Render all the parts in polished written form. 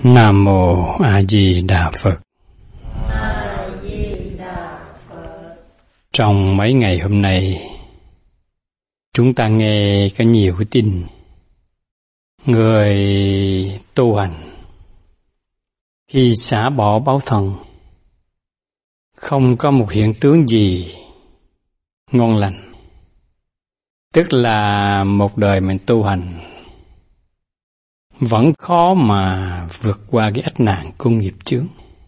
Nam Mô A Di Đà Phật. Trong mấy ngày hôm nay, chúng ta nghe có nhiều cái tin người tu hành khi xả bỏ báo thân, không có một hiện tượng gì ngon lành, tức là một đời mình tu hành vẫn khó mà vượt qua cái ách nạn của nghiệp chướng.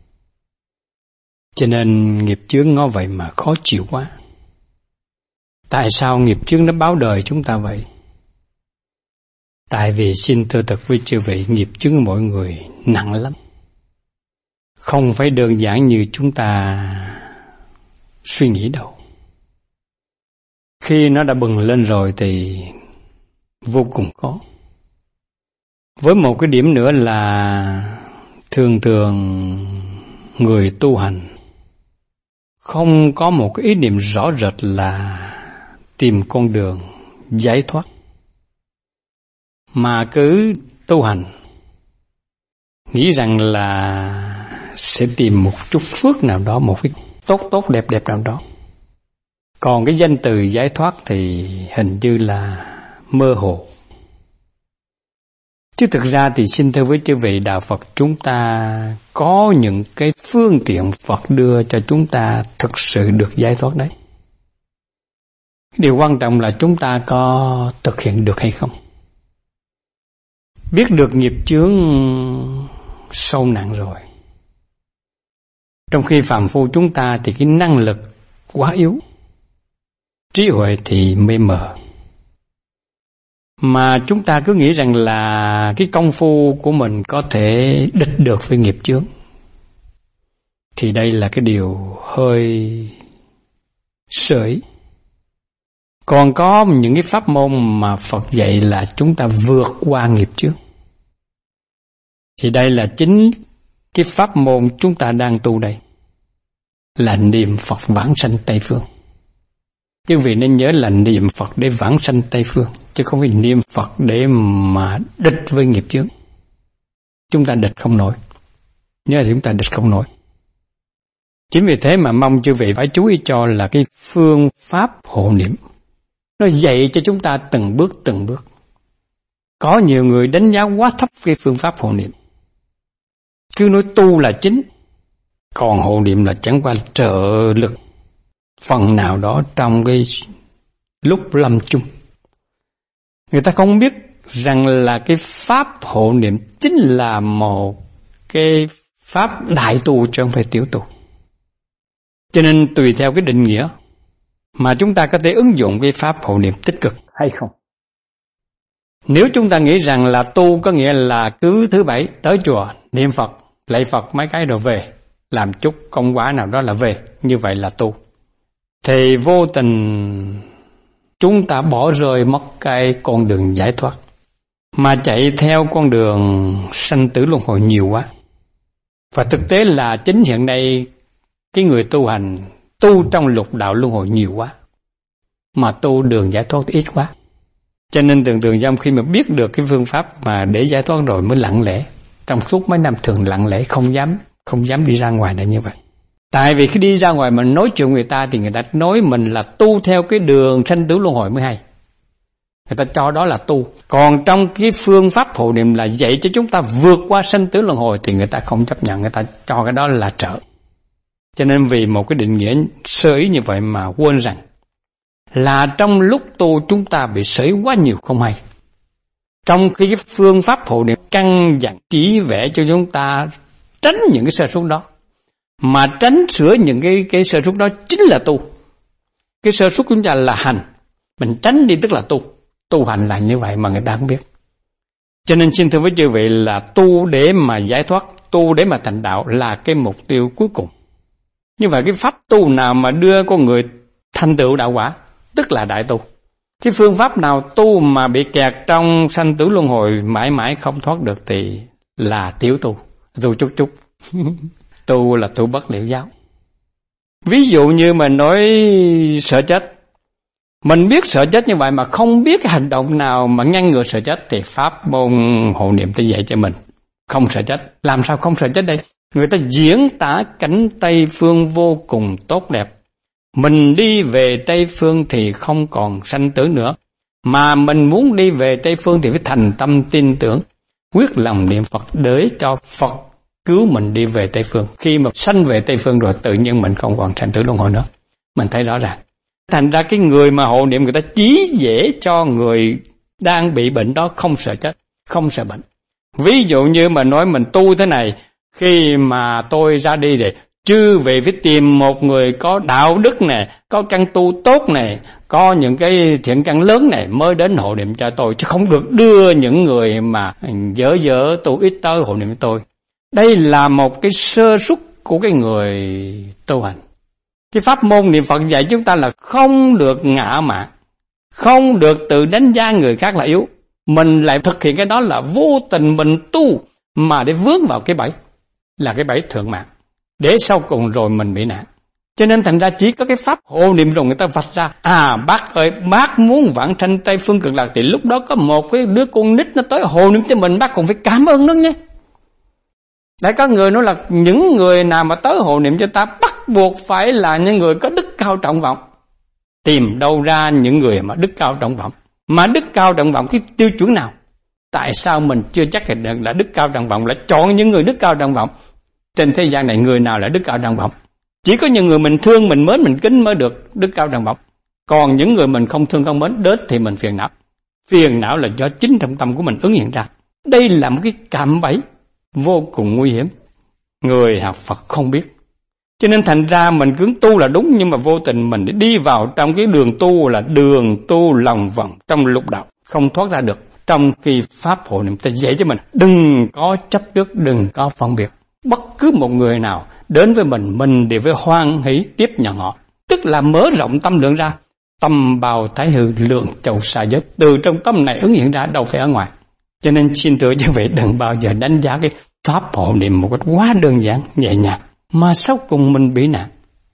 Cho nên nghiệp chướng nó vậy mà khó chịu quá. Tại sao nghiệp chướng nó báo đời chúng ta vậy? Tại vì xin thưa thật với chư vị, nghiệp chướng của mỗi người nặng lắm. Không phải đơn giản như chúng ta suy nghĩ đâu. Khi nó đã bừng lên rồi thì vô cùng khó. Với một cái điểm nữa là thường người tu hành không có một cái ý niệm rõ rệt là tìm con đường giải thoát, mà cứ tu hành nghĩ rằng là sẽ tìm một chút phước nào đó, một cái tốt đẹp nào đó. Còn cái danh từ giải thoát thì hình như là mơ hồ. Chứ thực ra thì xin thưa với chư vị, đạo Phật chúng ta có những cái phương tiện Phật đưa cho chúng ta thực sự được giải thoát đấy. Điều quan trọng là chúng ta có thực hiện được hay không. Biết được nghiệp chướng sâu nặng rồi. Trong khi phàm phu chúng ta thì cái năng lực quá yếu, trí huệ thì mê mờ. Mà chúng ta cứ nghĩ rằng là cái công phu của mình có thể địch được với nghiệp chướng, thì đây là cái điều hơi sởi. Còn có những cái pháp môn mà Phật dạy là chúng ta vượt qua nghiệp chướng, thì đây là chính cái pháp môn chúng ta đang tu đây, là niệm Phật vãng sanh Tây Phương. Chứ vì nên nhớ là niệm Phật để vãng sanh Tây Phương, chứ không phải niệm Phật để mà địch với nghiệp chướng. Chúng ta địch không nổi. Nhớ là chúng ta địch không nổi. Chính vì thế mà mong chư vị phải chú ý cho là cái phương pháp hộ niệm, nó dạy cho chúng ta từng bước. Có nhiều người đánh giá quá thấp cái phương pháp hộ niệm, cứ nói tu là chính, còn hộ niệm là chẳng qua trợ lực phần nào đó trong cái lúc lâm chung. Người ta không biết rằng là cái pháp hộ niệm chính là một cái pháp đại tu chứ không phải tiểu tu. Cho nên tùy theo cái định nghĩa mà chúng ta có thể ứng dụng cái pháp hộ niệm tích cực hay không. Nếu chúng ta nghĩ rằng là tu có nghĩa là cứ thứ bảy tới chùa niệm Phật, lạy Phật mấy cái rồi về, làm chút công quả nào đó là về, như vậy là tu, thì vô tình chúng ta bỏ rơi mất cái con đường giải thoát, mà chạy theo con đường sanh tử luân hồi nhiều quá. Và thực tế là chính hiện nay cái người tu hành tu trong lục đạo luân hồi nhiều quá, mà tu đường giải thoát ít quá. Cho nên thường trong khi mà biết được cái phương pháp mà để giải thoát rồi mới lặng lẽ, trong suốt mấy năm thường lặng lẽ, không dám đi ra ngoài là như vậy. Tại vì khi đi ra ngoài mình nói chuyện người ta thì người ta nói mình là tu theo cái đường sanh tử luân hồi mới hay. Người ta cho đó là tu. Còn trong cái phương pháp hộ niệm là dạy cho chúng ta vượt qua sanh tử luân hồi thì người ta không chấp nhận, người ta cho cái đó là trợ. Cho nên vì một cái định nghĩa sơ ý như vậy mà quên rằng là trong lúc tu chúng ta bị sởi quá nhiều không hay. Trong khi cái phương pháp hộ niệm căn dặn chỉ vẽ cho chúng ta tránh những cái sơ suất đó, mà tránh sửa những cái sơ suất đó chính là tu. Cái sơ suất của chúng ta là hành, mình tránh đi tức là tu. Tu hành là như vậy mà người ta không biết. Cho nên xin thưa với chư vị là tu để mà giải thoát, tu để mà thành đạo là cái mục tiêu cuối cùng. Như vậy cái pháp tu nào mà đưa con người thành tựu đạo quả tức là đại tu. Cái phương pháp nào tu mà bị kẹt trong sanh tử luân hồi mãi mãi không thoát được thì là tiểu tu, tu chút. Tu là tu bất liệu giáo. Ví dụ như mình nói sợ chết, mình biết sợ chết như vậy mà không biết cái hành động nào mà ngăn ngừa sợ chết thì pháp môn hộ niệm sẽ dạy cho mình không sợ chết. Làm sao không sợ chết đây? Người ta diễn tả cảnh Tây Phương vô cùng tốt đẹp. Mình đi về Tây Phương thì không còn sanh tử nữa. Mà mình muốn đi về Tây Phương thì phải thành tâm tin tưởng, quyết lòng niệm Phật để cho Phật cứu mình đi về Tây Phương. Khi mà sanh về Tây Phương rồi tự nhiên mình không còn sanh tử luân hồi nữa. Mình thấy rõ ràng. Thành ra cái người mà hộ niệm người ta chí dễ cho người đang bị bệnh đó không sợ chết, không sợ bệnh. Ví dụ như mà nói mình tu thế này, khi mà tôi ra đi thì chư vị phải tìm một người có đạo đức này, có căn tu tốt này, có những cái thiện căn lớn này mới đến hộ niệm cho tôi, chứ không được đưa những người mà dở tu ít tới hộ niệm cho tôi. Đây là một cái sơ suất của cái người tu hành. Cái pháp môn niệm Phật dạy chúng ta là không được ngạ mạn, không được tự đánh giá người khác là yếu. Mình lại thực hiện cái đó là vô tình mình tu mà để vướng vào cái bẫy, là cái bẫy thượng mạng, để sau cùng rồi mình bị nạn. Cho nên thành ra chỉ có cái pháp hộ niệm rồi người ta vạch ra, bác ơi, bác muốn vãng sanh Tây Phương Cực Lạc thì lúc đó có một cái đứa con nít nó tới hộ niệm cho mình, bác cũng phải cảm ơn nó nhé. Lại có người nói là những người nào mà tới hộ niệm cho ta bắt buộc phải là những người có đức cao trọng vọng. Tìm đâu ra những người mà đức cao trọng vọng? Mà đức cao trọng vọng cái tiêu chuẩn nào? Tại sao mình chưa chắc là đức cao trọng vọng lại chọn những người đức cao trọng vọng? Trên thế gian này người nào là đức cao trọng vọng? Chỉ có những người mình thương, mình mến, mình kính mới được đức cao trọng vọng. Còn những người mình không thương không mến đến thì mình phiền não. Phiền não là do chính trong tâm của mình ứng hiện ra. Đây là một cái cạm bẫy vô cùng nguy hiểm. Người học Phật không biết. Cho nên thành ra mình cứ tu là đúng, nhưng mà vô tình mình đi vào trong cái đường tu là đường tu lòng vòng trong lục đạo, không thoát ra được. Trong khi pháp hộ niệm ta dạy cho mình, đừng có chấp trước, đừng có phân biệt. Bất cứ một người nào đến với mình đều phải hoan hỷ tiếp nhận họ. Tức là mở rộng tâm lượng ra, tâm bào thái hư, lượng châu xa giới. Từ trong tâm này ứng hiện ra, đâu phải ở ngoài. Cho nên xin thưa quý vị, đừng bao giờ đánh giá cái pháp hộ niệm một cách quá đơn giản, nhẹ nhàng, mà sau cùng mình bị nạn.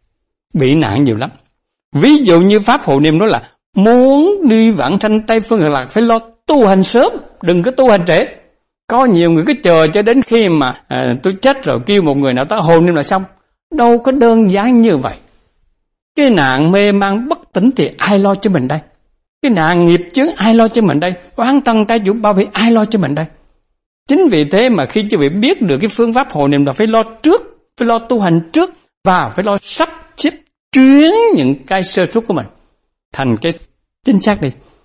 Bị nạn nhiều lắm. Ví dụ như pháp hộ niệm đó là muốn đi vãng sanh Tây Phương Cực Lạc phải lo tu hành sớm, đừng có tu hành trễ. Có nhiều người cứ chờ cho đến khi mà tôi chết rồi kêu một người nào tới hộ niệm là xong. Đâu có đơn giản như vậy. Cái nạn mê man bất tỉnh thì ai lo cho mình đây? Cái nạn nghiệp chướng ai lo cho mình đây? Oán tân trái chủ bao vì ai lo cho mình đây? Chính vì thế mà khi quý vị biết được cái phương pháp hộ niệm là phải lo trước, phải lo tu hành trước và phải lo sắp xếp chuyển những cái sơ suất của mình thành cái chính xác đi.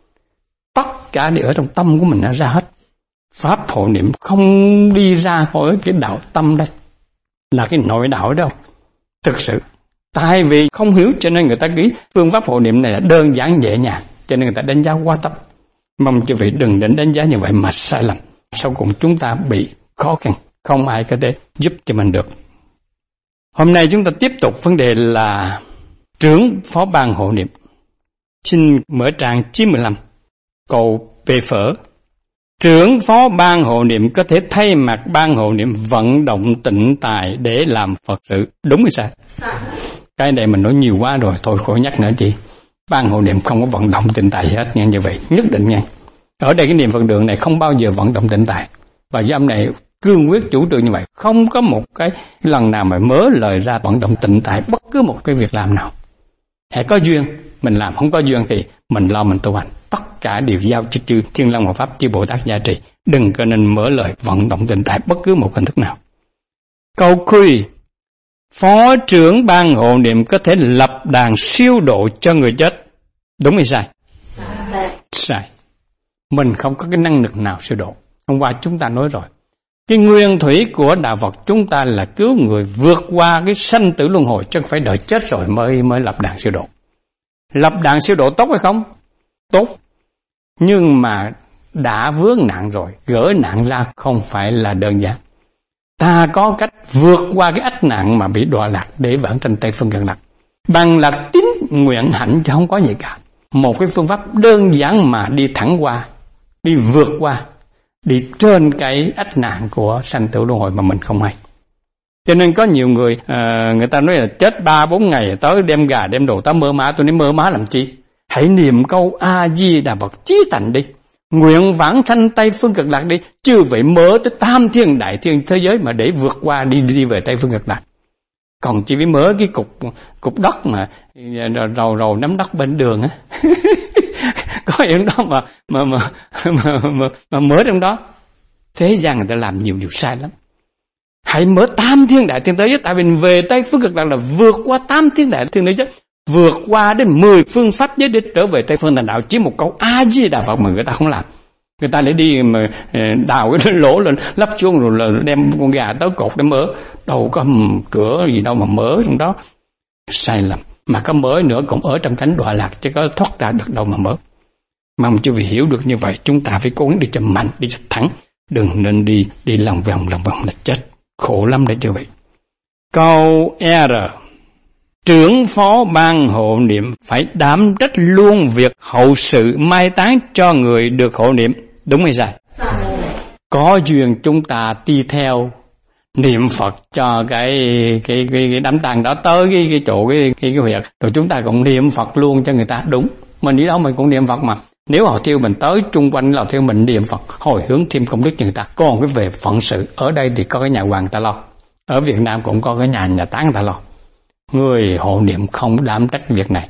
Tất cả đều ở trong tâm của mình đã ra hết. Pháp hộ niệm không đi ra khỏi cái đạo tâm đây, là cái nội đạo đâu. Thực sự, tại vì không hiểu cho nên người ta nghĩ phương pháp hộ niệm này là đơn giản nhẹ nhàng, cho nên người ta đánh giá quá thấp. Mong quý vị đừng đến đánh giá như vậy mà sai lầm. Sau cùng chúng ta bị khó khăn, không ai có thể giúp cho mình được. Hôm nay chúng ta tiếp tục vấn đề là trưởng phó ban hộ niệm. Xin mở trang 95, câu về phở. Trưởng phó ban hộ niệm có thể thay mặt ban hộ niệm vận động tịnh tài để làm Phật sự. Đúng hay sai? Cái này mình nói nhiều quá rồi, thôi khỏi nhắc nữa chị. Ban hộ niệm không có vận động tịnh tài hết nha, như vậy nhất định nha. Ở đây cái niệm Phật đường này không bao giờ vận động tịnh tài. Và do ông này cương quyết chủ trương như vậy, không có một cái lần nào mà mớ lời ra vận động tịnh tài bất cứ một cái việc làm nào. Hãy có duyên mình làm, không có duyên thì mình lo mình tu hành. Tất cả đều giao cho chư Thiên Long Hộ Pháp, chư Bồ Tát gia trì. Đừng có nên mở lời vận động tịnh tài bất cứ một hình thức nào. Câu khuy, phó trưởng ban hộ niệm có thể lập đàn siêu độ cho người chết. Đúng hay sai? Sai. Mình không có cái năng lực nào siêu độ. Hôm qua chúng ta nói rồi. Cái nguyên thủy của đạo Phật chúng ta là cứu người vượt qua cái sanh tử luân hồi, chứ không phải đợi chết rồi mới lập đàn siêu độ. Lập đàn siêu độ tốt hay không? Tốt. Nhưng mà đã vướng nạn rồi, gỡ nạn ra không phải là đơn giản. Ta có cách vượt qua cái ách nạn mà bị đọa lạc để vãng sanh Tây Phương Cực Lạc. Bằng là tín nguyện hạnh chứ không có gì cả. Một cái phương pháp đơn giản mà đi thẳng qua, đi vượt qua, đi trên cái ách nạn của sanh tử luân hồi mà mình không hay. Cho nên có nhiều người, người ta nói là chết 3-4 ngày tới đem gà đem đồ tới mơ má. Tôi nói mơ má làm chi? Hãy niệm câu A-di-đà Phật chí thành đi. Nguyện vãng sanh Tây Phương Cực Lạc đi. Chư vị mở tới tam thiên đại thiên thế giới mà để vượt qua đi về Tây Phương Cực Lạc. Còn chỉ vì mở cái cục đất mà rầu nắm đất bên đường á. Có những đó mà mở trong đó. Thế gian người ta làm nhiều điều sai lắm. Hãy mở tam thiên đại thiên thế giới. Tại vì về Tây Phương Cực Lạc là vượt qua tam thiên đại thiên thế giới, vượt qua đến 10 phương pháp giới để trở về Tây Phương Thành Đạo. Chỉ một câu A Di Đà Phật mà người ta không làm. Người ta lại đi mà đào cái lỗ lên, lắp chuông rồi đem con gà tới cột để mở. Đâu có cửa gì đâu mà mở trong đó. Sai lầm. Mà có mở nữa cũng ở trong cánh đọa lạc, chứ có thoát ra được đâu mà mở. Mong quý vị hiểu được như vậy, chúng ta phải cố gắng đi cho mạnh, đi cho thẳng. Đừng nên đi lòng vòng là chết. Khổ lắm đấy quý vị. Câu R. Trưởng phó ban hộ niệm phải đảm trách luôn việc hậu sự mai táng cho người được hộ niệm. Đúng hay sai? Có duyên chúng ta đi theo niệm Phật cho cái đám tang đó tới cái chỗ cái huyệt, rồi chúng ta cũng niệm Phật luôn cho người ta. Đúng, mình đi đâu mình cũng niệm Phật mà. Nếu họ thiêu mình tới chung quanh là thiêu mình niệm Phật, hồi hướng thêm công đức cho người ta. Còn cái về phận sự, ở đây thì có cái nhà hoàng ta lo, ở Việt Nam cũng có cái nhà táng người ta lo. Người hộ niệm không đảm trách việc này.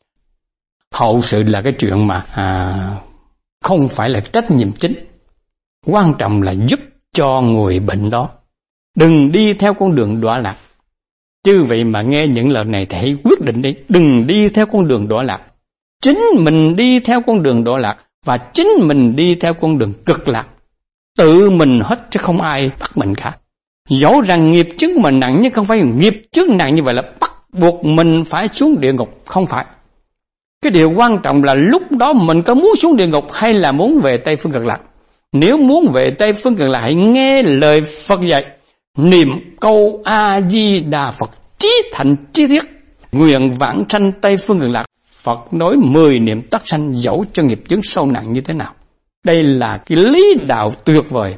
Hậu sự là cái chuyện mà không phải là trách nhiệm chính. Quan trọng là giúp cho người bệnh đó đừng đi theo con đường đọa lạc. Chứ vậy mà nghe những lời này thì hãy quyết định đi, đừng đi theo con đường đọa lạc. Chính mình đi theo con đường đọa lạc và chính mình đi theo con đường cực lạc. Tự mình hết chứ không ai bắt mình cả. Dẫu rằng nghiệp chướng mà nặng, nhưng không phải nghiệp chướng nặng như vậy là bắt buộc mình phải xuống địa ngục, không phải. Cái điều quan trọng là lúc đó mình có muốn xuống địa ngục hay là muốn về Tây Phương Cực Lạc. Nếu muốn về Tây Phương Cực Lạc, hãy nghe lời Phật dạy, niệm câu A Di Đà Phật chí thành chí thiết, nguyện vãng sanh Tây Phương Cực Lạc. Phật nói 10 niệm tắc sanh dẫu cho nghiệp chướng sâu nặng như thế nào. Đây là cái lý đạo tuyệt vời.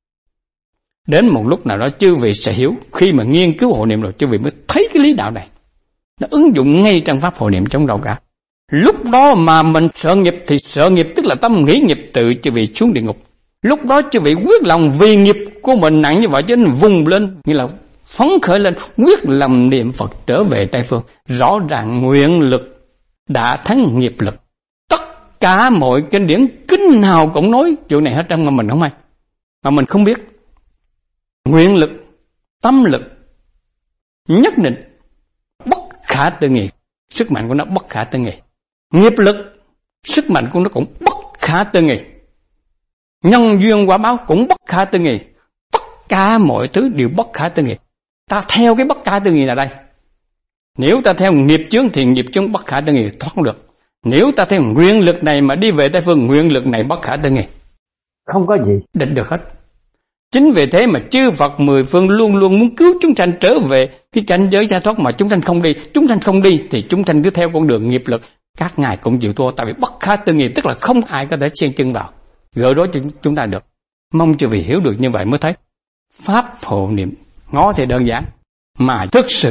Đến một lúc nào đó chư vị sẽ hiểu, khi mà nghiên cứu hộ niệm rồi chư vị mới thấy cái lý đạo này. Nó ứng dụng ngay trong pháp hộ niệm trong đầu cả. Lúc đó mà mình sợ nghiệp thì sợ nghiệp tức là tâm nghĩ nghiệp tự chư vị xuống địa ngục. Lúc đó chư vị quyết lòng vì nghiệp của mình nặng như vậy cho nên vùng lên, như là phấn khởi lên, quyết lòng niệm Phật trở về Tây Phương. Rõ ràng nguyện lực đã thắng nghiệp lực. Tất cả mọi kinh điển kinh nào cũng nói chuyện này hết trơn mà mình không hay, mà mình không biết. Nguyện lực, tâm lực nhất định bất khả tư nghị, sức mạnh của nó bất khả tư nghị. Nghiệp lực, sức mạnh của nó cũng bất khả tư nghị. Nhân duyên quả báo cũng bất khả tư nghị. Tất cả mọi thứ đều bất khả tư nghị. Ta theo cái bất khả tư nghị là đây. Nếu ta theo nghiệp chướng thì nghiệp chướng bất khả tư nghị thoát không được. Nếu ta theo nguyện lực này mà đi về Tây Phương, nguyện lực này bất khả tư nghị, không có gì định được hết. Chính vì thế mà chư Phật 10 phương luôn luôn muốn cứu chúng sanh trở về cái cảnh giới giải thoát, mà chúng sanh không đi. Chúng sanh không đi thì chúng sanh cứ theo con đường nghiệp lực, các ngài cũng chịu thua. Tại vì bất khả tư nghị tức là không ai có thể xen chân vào, gỡ rối chúng ta được. Mong chư vị hiểu được như vậy mới thấy pháp hộ niệm ngó thì đơn giản mà thực sự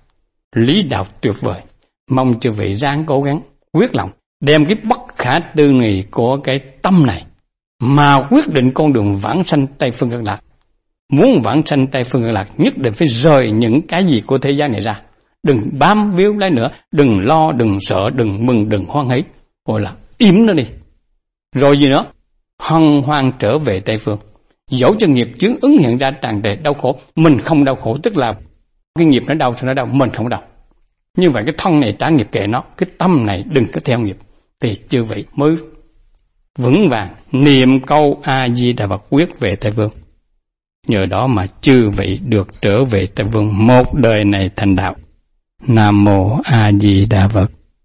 lý đạo tuyệt vời. Mong chư vị ráng cố gắng quyết lòng đem cái bất khả tư nghị của cái tâm này mà quyết định con đường vãng sanh Tây Phương Cực Lạc. Muốn vãng sanh Tây Phương Cực Lạc nhất định phải rời những cái gì của thế gian này ra. Đừng bám víu lấy nữa, đừng lo, đừng sợ, đừng mừng, đừng hoan hỷ, gọi là im nó đi. Rồi gì nữa? Hân hoan trở về Tây Phương. Dẫu cho nghiệp chướng ứng hiện ra tràn trề đau khổ, mình không đau khổ, tức là cái nghiệp nó đau thì nó đau, mình không đau. Như vậy cái thân này trả nghiệp kệ nó, cái tâm này đừng có theo nghiệp, thì chư vị mới vững vàng niệm câu A Di Đà Phật quyết về Tây Phương. Nhờ đó mà chư vị được trở về Tây Phương, một đời này thành đạo. Nam mô A Di Đà Phật.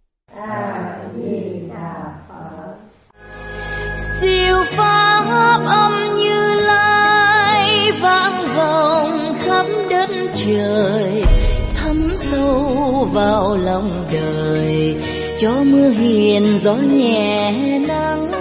A Di Đà Phật. Siêu pháp âm Như Lai vang vọng khắp đất trời, thấm sâu vào lòng đời, cho mưa hiền gió nhẹ nắng